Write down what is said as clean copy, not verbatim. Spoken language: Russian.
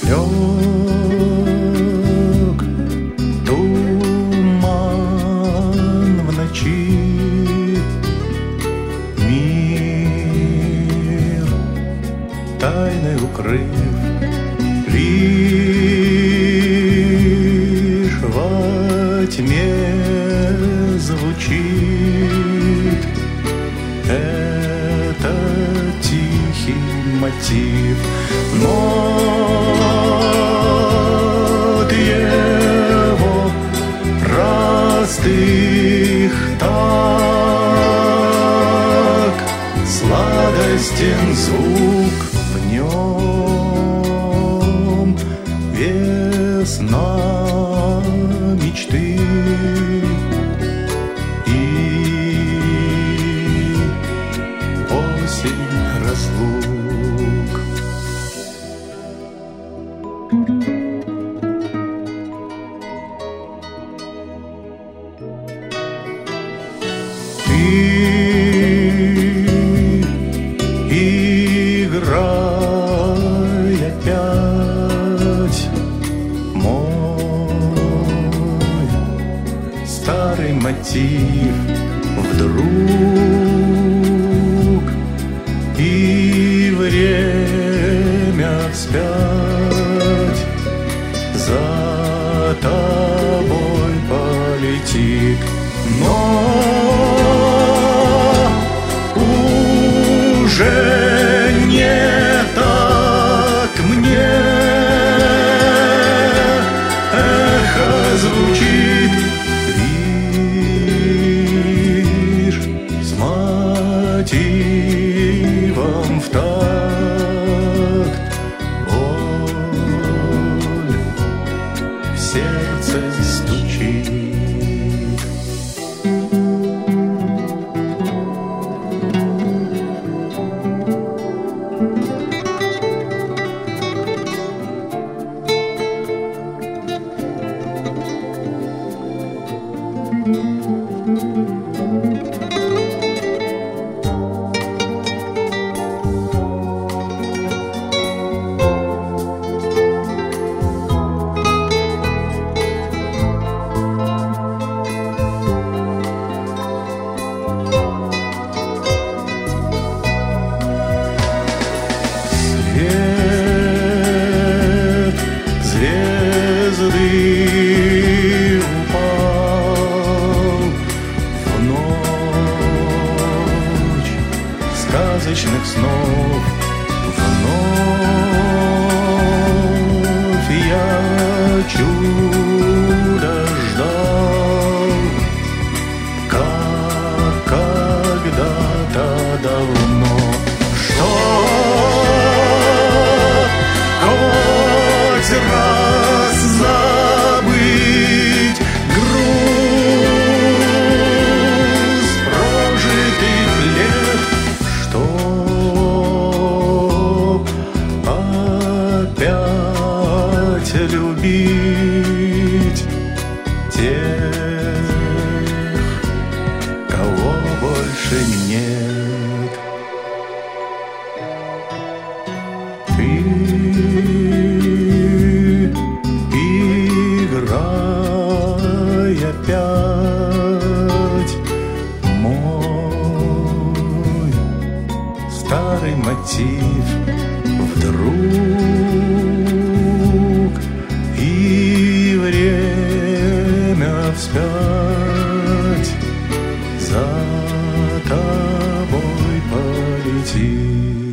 лег туман в ночи, мир тайной укрыв, лишь во тьме звучит этот тихий мотив. Нот его простых так сладостен звук в нем, весна мечты и осень разлук. Ты играй опять мой старый мотив, вдруг и время вспять за тобой полетит. Но уже не так мне эхо звучит, лишь с мотивом в такт боль в сердце стучит. Звезды упал в ночь сказочных снов. Вновь я чудо ждал, как когда-то давно. Что хоть раз забыть груз прожитых лет, чтоб опять любить тех, кого больше нет. Ты играй опять мой старый мотив, вдруг и время вспять за тобой полетит.